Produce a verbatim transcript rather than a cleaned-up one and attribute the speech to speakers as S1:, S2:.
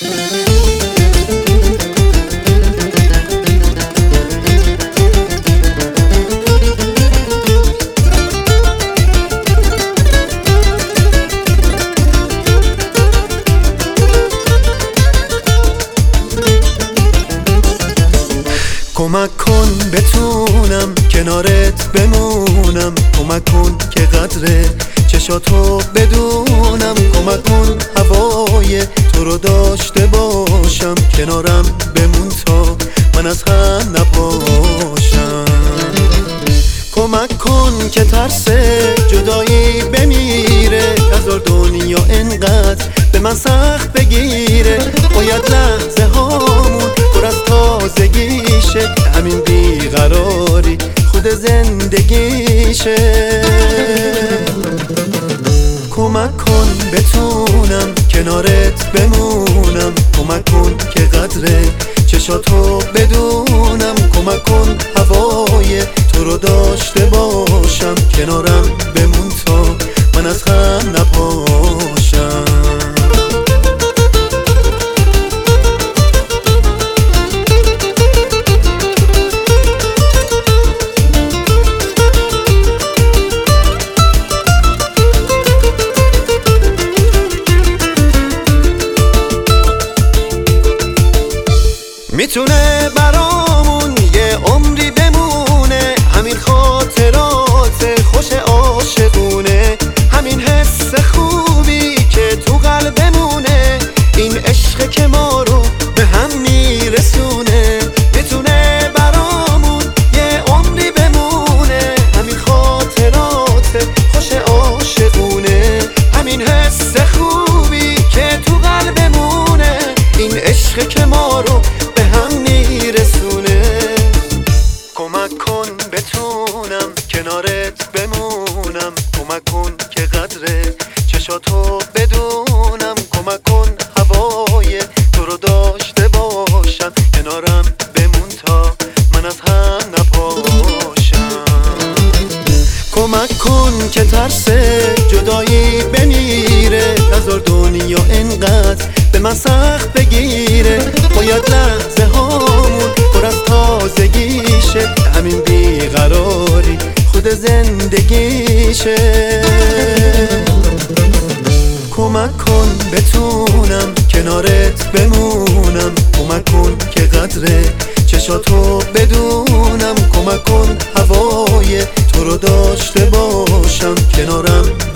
S1: کمک کن بتونم کنارت بمونم، کمک کن که قدر چشاتو بدونم، کمک کن هوای تو رو داشته باشم، کنارم بمون تا من از هم نپاشم. کمک کن که ترس جدایی بمیره، نذار دنیا انقدر به من سخت بگیره، باید لحظه هامون پر از تازگیشه، همین بیقراری خود زندگیشه. کمک کن بتونم کنارت بمونم، کمک کن که قدر چشاتو بدونم، کمک کن هوای تو رو داشته باشم، کنارم بمون تا من از هم نپاشم. میتونه برامون یه عمری بمونه، همین خاطرات خوش عاشقونه، همین حس خوبی که تو قلبمونه، این عشق که ما رو به هم میرسونه. میتونه برامون یه عمری بمونه، همین خاطرات خوش عاشقونه، همین حس خوبی که تو قلبمونه، این عشق که ما رو به هم میرسونه. کمک کن بتونم کنارت بمونم، کمک کن که قدر چشاتو بدونم، کمک کن هوای تو رو داشته باشم، کنارم بمون تا من از هم نپاشم. کمک کن که ترس جدایی بمیره، نذار دنیا انقدر به من سخت بگیره، باید لحظه هامون پر از تازگیشه، همین بیقراری خود زندگیشه. کمک کن بتونم کنارت بمونم، کمک کن که قدر چشاتو بدونم، کمک کن هوای تو رو داشته باشم، کنارم